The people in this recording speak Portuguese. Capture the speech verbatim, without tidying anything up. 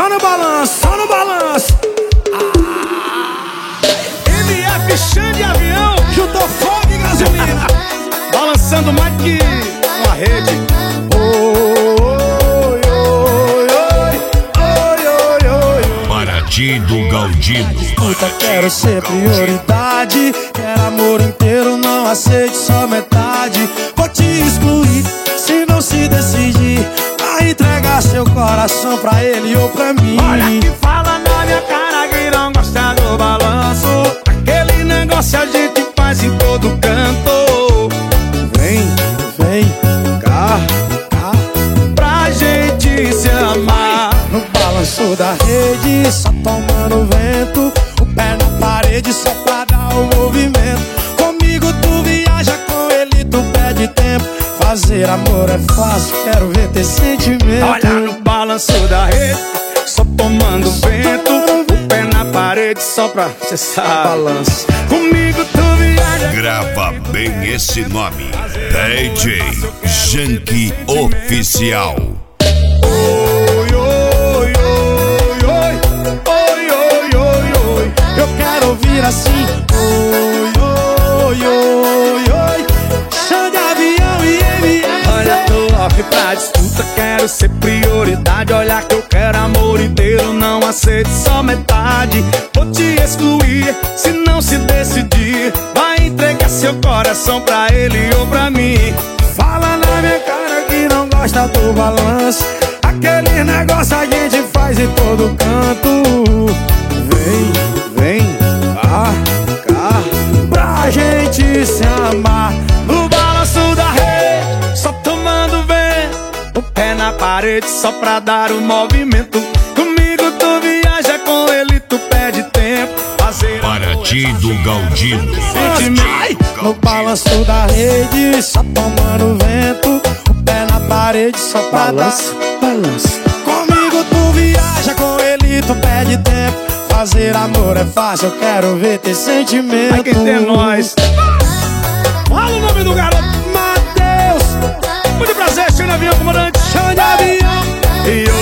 Só no balanço, só no balanço. Ah. M F Xande Avião juntou fogo e gasolina, balançando mais que uma rede. Oi, oi, oi, oi, oi, oi. Paraty do Galdino. Puta, quero ser prioridade. Quero amor inteiro, não aceite só metade. Vou te excluir se não se decidir a entregar seu coração pra ele ou pra mim. Olha que fala na minha cara que não gosta do balanço. Aquele negócio a gente faz em todo canto. Vem, vem cá, cá, pra gente se amar. No balanço da rede, só tomando vento, o pé na parede só pra dar o movimento. Comigo tu viaja, com ele tu perde tempo. Fazer amor é fácil, quero ver ter sentimento. Olha no balanço da rede, só tomando vento, o pé na parede só pra cessar balanço. Comigo tu viaja. Grava bem esse nome: D J Janky Oficial. Oi, oi, oi, oi, oi, oi, oi, oi. Eu quero ouvir assim. Oi, oi, oi, oi. Xande Avião e M F. Olha, tô off pra disputa, quero ser prioridade. Olha que eu quero amor inteiro, não aceito só metade. Vou te excluir se não se decidir. Vai entregar seu coração pra ele ou pra mim. Fala na minha cara que não gosta do balanço. Aquele negócio a gente faz em todo canto. Vem, vem cá, cá, pra gente se amar. No balanço da rede, só tomando vento, o pé na parede só pra dar o movimento. Comigo tu viaja, com ele tu perde tempo. Fazer Paraty do Galdino. no balanço da rede, só tomando vento, o pé na parede só pra balança, dar balança. Comigo tu viaja, com ele tu perde tempo. Fazer amor é fácil, eu quero ver ter sentimento. Vai quem tem nós. Fala o nome do garoto, Matheus. Muito prazer, Xande Avião, comandante Xande Avião. E